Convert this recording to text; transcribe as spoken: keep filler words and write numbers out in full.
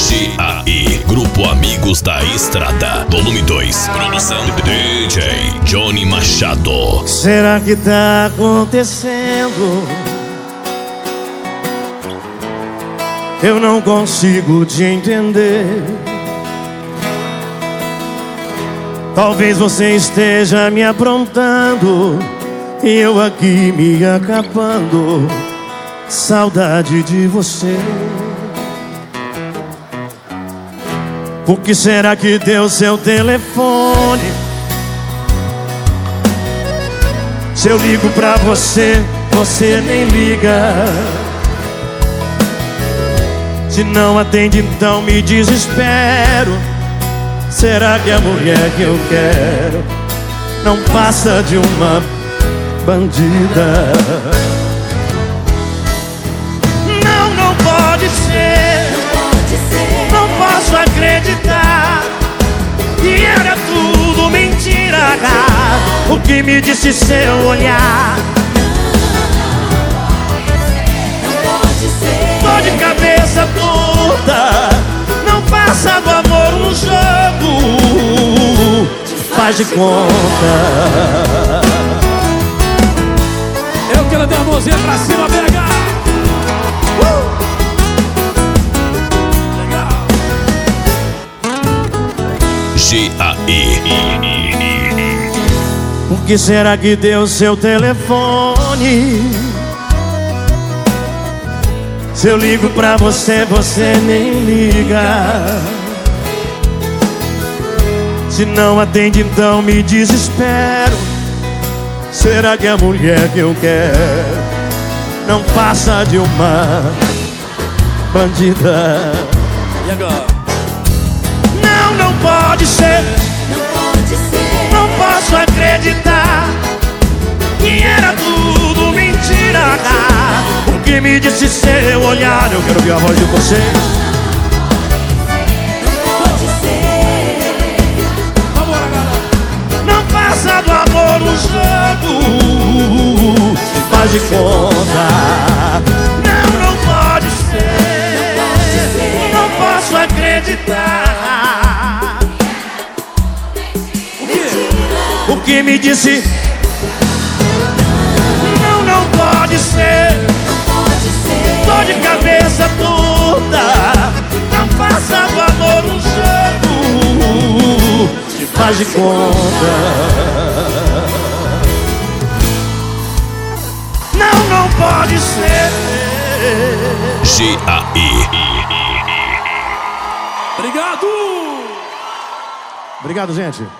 G A I, Grupo Amigos da Estrada, volume dois, produção D J Johnny Machado. Será que tá acontecendo? Eu não consigo te entender. Talvez você esteja me aprontando e eu aqui me acabando. Saudade de você. Por que será que deu seu telefone? Se eu ligo pra você, você nem liga. Se não atende, então me desespero. Será que a mulher que eu quero não passa de uma bandida? Não, não pode ser. Não posso acreditar que era tudo mentira. O que me disse seu olhar? Tô de cabeça toda. Não passa do amor um jogo. Faz de conta. Eu quero ter a mãozinha pra cima, B H. Uh! G A I. Por que será que deu seu telefone? Se eu ligo pra você, você nem liga. Se não atende, então me desespero. Será que a mulher que eu quero não passa de uma bandida? E agora? Não, não pode ser. Não pode ser. Não posso acreditar que era tudo mentira. O que me disse seu olhar? Eu quero ouvir a voz de vocês. Não pode ser. Vamos lá, galera. Não passa do amor um jogo. Faz de conta. Não, não pode ser. Não posso acreditar. O que me disse? Não, não pode ser. Tô de cabeça toda. Não passa do amor um jogo. Faz de conta. Não, não pode ser. G A I. Obrigado! Obrigado, gente.